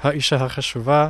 האישה החשובה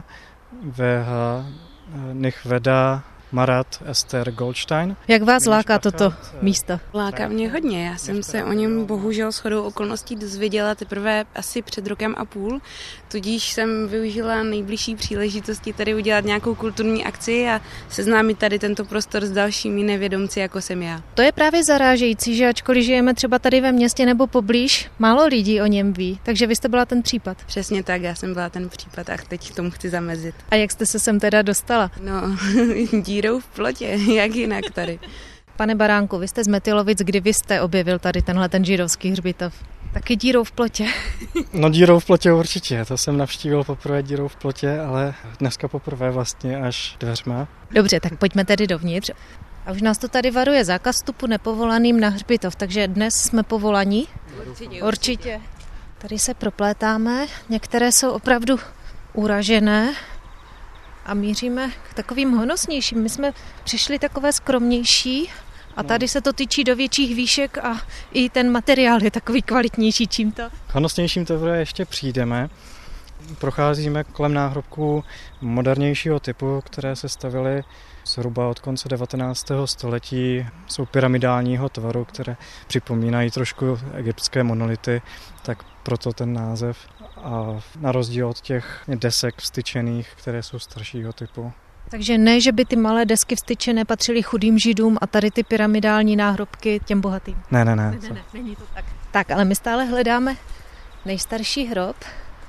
והנכבדה Marat Ester Goldstein. Jak vás láká toto místo? Láká mě hodně. Já jsem se o něm bohužel shodou okolností dozvěděla teprve asi před rokem a půl, tudíž jsem využila nejbližší příležitosti tady udělat nějakou kulturní akci a seznámit tady tento prostor s dalšími nevědomci, jako jsem já. To je právě zarážející, že ačkoliv žijeme třeba tady ve městě nebo poblíž, málo lidí o něm ví, takže vy jste byla ten případ. Přesně tak, já jsem byla ten případ a teď tomu chci zamezit. A jak jste se sem teda dostala? No, dírou v plotě, jak jinak tady. Pane Baránku, vy jste z Metylovic, kdy vy jste objevil tady ten židovský hřbitov? Taky dírou v plotě. No dírou v plotě určitě, to jsem navštívil poprvé dírou v plotě, ale dneska poprvé vlastně až dveřma. Dobře, tak pojďme tedy dovnitř. A už nás to tady varuje zákaz vstupu nepovolaným na hřbitov, takže dnes jsme povolaní? Určitě. Tady se proplétáme, některé jsou opravdu uražené a míříme k takovým honosnějším. My jsme přišli takové skromnější a tady se to tyčí do větších výšek a i ten materiál je takový kvalitnější. Čím to? K honosnějším teprve ještě přijdeme. Procházíme kolem náhrobků modernějšího typu, které se stavily zhruba od konce 19. století. Jsou pyramidálního tvaru, které připomínají trošku egyptské monolity, tak proto ten název. A na rozdíl od těch desek vstyčených, které jsou staršího typu. Takže ne, že by ty malé desky vstyčené patřily chudým židům a tady ty pyramidální náhrobky těm bohatým. Ne, není to tak. Tak, ale my stále hledáme nejstarší hrob.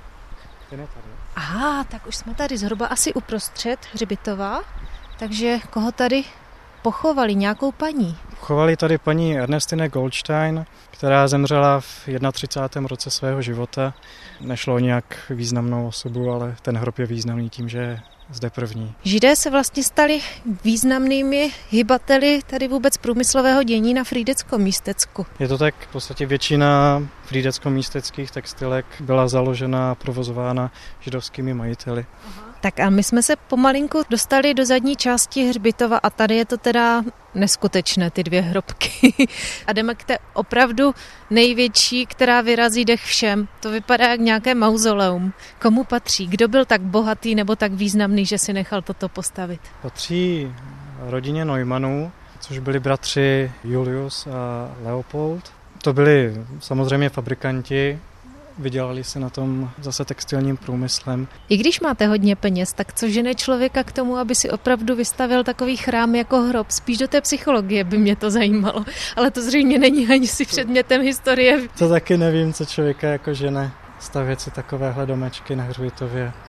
Aha, tak už jsme tady zhruba asi uprostřed hřbitova. Takže koho tady pochovali? Nějakou paní? Pochovali tady paní Ernestine Goldstein, která zemřela v 31. roce svého života. Nešlo o nějak významnou osobu, ale ten hrob je významný tím, že je zde první. Židé se vlastně stali významnými hybateli tady vůbec průmyslového dění na Frýdecko-Místecku. Je to tak, v podstatě většina frýdecko-místeckých textilek byla založena a provozována židovskými majiteli. Aha. Tak a my jsme se pomalinku dostali do zadní části hřbitova a tady je to teda neskutečné, ty dvě hrobky. A jdeme k té opravdu největší, která vyrazí dech všem. To vypadá jak nějaké mauzoleum. Komu patří? Kdo byl tak bohatý nebo tak významný, že si nechal toto postavit? Patří rodině Neumannů, což byli bratři Julius a Leopold. To byli samozřejmě fabrikanti, vydělali se na tom zase textilním průmyslem. I když máte hodně peněz, tak co žene člověka k tomu, aby si opravdu vystavil takový chrám jako hrob? Spíš do té psychologie by mě to zajímalo, ale to zřejmě není ani si předmětem historie. To taky nevím, co člověka jako žene stavět si takovéhle domečky na hřbitově.